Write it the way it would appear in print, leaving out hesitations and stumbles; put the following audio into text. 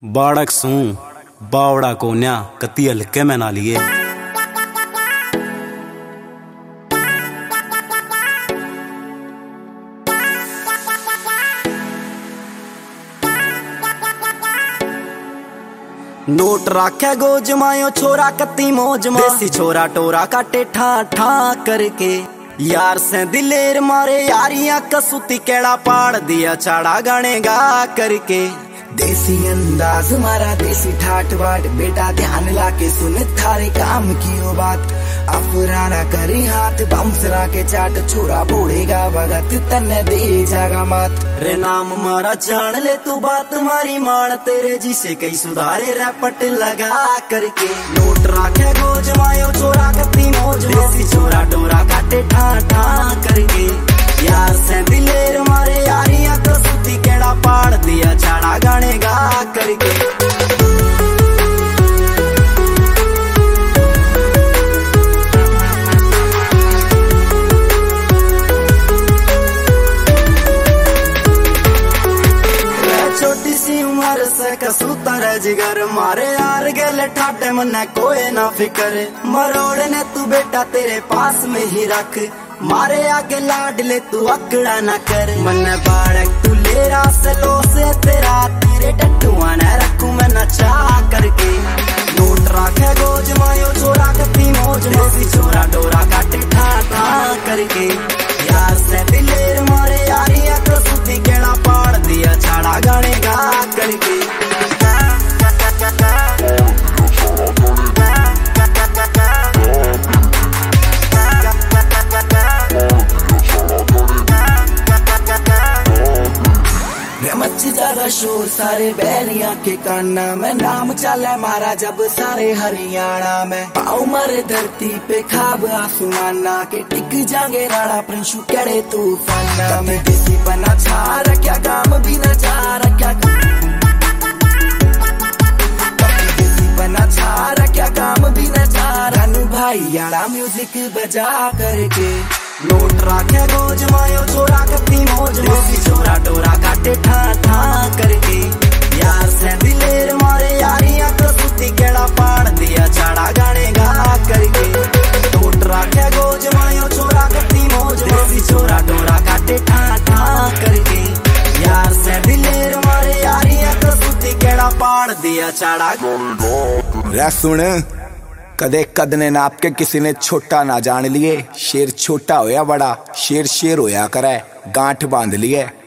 बाड़क सूं बावड़ा कोन्या कती हल्के में ना लिए। नोट राखे गोज मायो छोरा कती मौज मा, देसी छोरा टोरा काटे ठा ठा करके। यार से दिलेर मारे यारियां कसूती केड़ा पाड़ दिया चाड़ा गाने गा करके। देसी अंदाज मारा देसी ठाट बाट, बेटा ध्यान लाके सुन थारे काम की ओ बात। अफराना करी हाथ बमसरा के चाट, छोरा बोड़ेगा भगत तन्ने दे जागा मात। रे नाम मारा जान ले तू बात मारी मान, तेरे जी से कई सुधारे रैपट लगा करके। नोट राखे गोज मायो छोरा कती मौज, देसी छोरा डोरा काटे ठा ठा करके। यार से दिलेर मारे यारियां तो सुती केड़ा पाड़ दिया चाड़ा गाने गा करके। छोटी सी उम्र से कसूता रह जिगर, मारे यार गले ठाटे मन्ने कोई ना फिकर। मरोड़ ने तू बेटा तेरे पास में ही रख, मारे आगे लाड ले तू अकड़ा ना कर। मन बाड़क तू ले रास लो से तेरा, तेरे टट्टुआ ने रखू मैं नचा करके। नोट राखे गोज मायो छोरा कती मौज, देसी छोरा डोरा काटे ठा ठा करके। यार से दिलेर मारे यारियां तो सुती केड़ा पाड़ दिया छाड़ा गाने गा करके। मच ज्यादा शोर सारे बैरिया के काना में, नाम चले मारा जब सारे हरियाणा में। पाँव मारे धरती पे खाब आसमाना के, टिक जागे राणा प्रिंशु केड़े तूफाना में। किसी बना छा रख्या काम भी न जा रख्या, किसी बना छा रख्या काम भी न जा। रानू भाई याड़ा म्यूजिक बजा करके। नोट राखे गोज मायो छोरा कती मौज, देसी छोरा डोरा काटे ठा ठा करके। यार से दिलेर मारे यारियां तो सुती केड़ा पाड़ दिया चाड़ा गाने गा करके। नोट राखे गोज मायो छोरा कती मौज, देसी छोरा डोरा काटे ठा ठा करके। यार से दिलेर मारे यारियां तो सुती केड़ा पाड़ दिया चाड़ा। रे सुन, कदे कद ने नाप के किसी ने छोटा ना जान लिए। शेर छोटा होया बड़ा, शेर शेर होया करे, गांठ बांध लिए।